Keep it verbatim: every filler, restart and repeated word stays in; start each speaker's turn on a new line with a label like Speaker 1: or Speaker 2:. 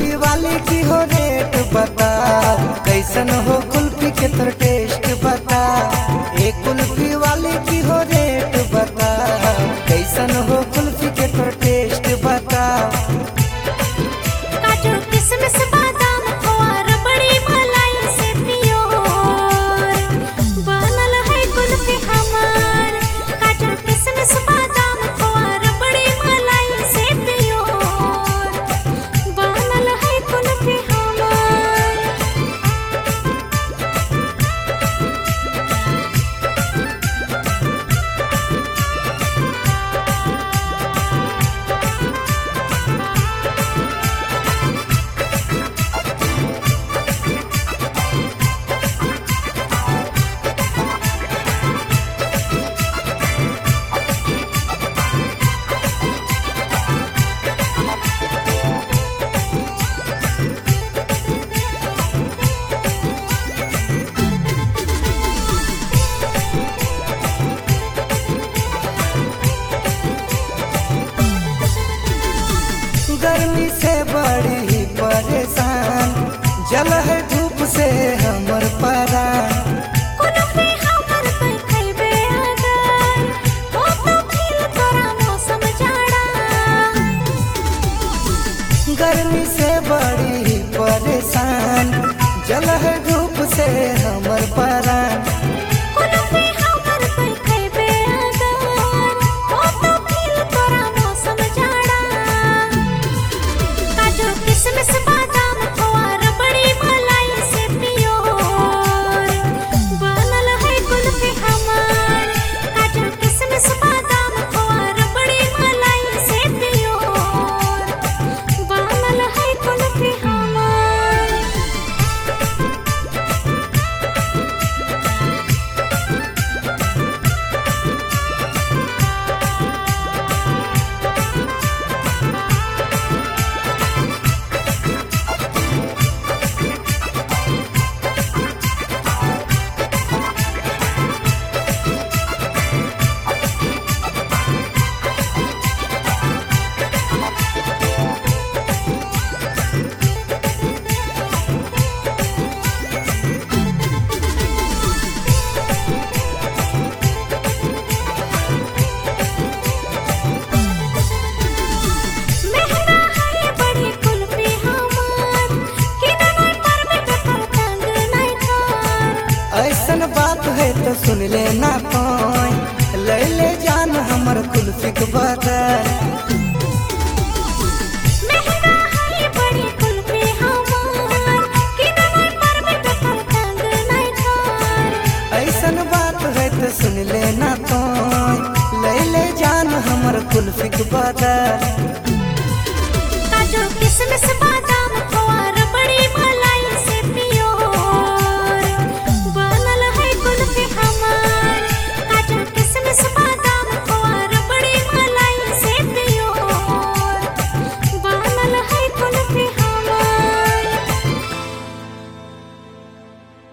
Speaker 1: कुल्फी वाली की हो रेट बता, कैसन हो कुल्फी के तोर टेस्ट बता। एक कुल्फी वाली की हो रेट बता, कैसन हो कुल्फी के तोर टेस्ट बता।
Speaker 2: काजू किशमिश बादाम खोआ रबड़ी मलाई से प्योर बनल है कुल्फी हमार। काजू किशमिश बादाम खोआ रबड़ी मलाई से प्योर बनल है कुल्फी हमार।
Speaker 1: गर्मी से बड़ी ही परेशान, जल है धूप से हमर परान।
Speaker 2: कुल्फी हमर कई खइबे अगर हो तो फील तोरा मौसम जाड़ा।
Speaker 1: गर्मी से बड़ी ही परेशान, जल है धूप से हमर परान।
Speaker 2: कुल्फी हमर कई खइबे अगर हो तो फील तोरा मौसम जाड़ा। काजू किशमिश बादाम खोआ रबड़ी मलाई से प्योर बनल है कुल्फी हमार। काजू किशमिश बादाम खोआ रबड़ी मलाई से प्योर बनल है कुल्फी हमार। महंगा है बड़ी कुल्फी हमार किनारे पर में पतंग नहीं खार।
Speaker 1: ऐसन बात है तो सुन लेना कोई, ले ले जान हमर कुल्फी के बदल।
Speaker 2: महंगा है बड़ी कुल्फी हमार किनारे पर में पतंग नहीं खार।
Speaker 1: ऐसन बात है तो सुन लेना कोई, ले ले जान हमर कुल्फी के बदल।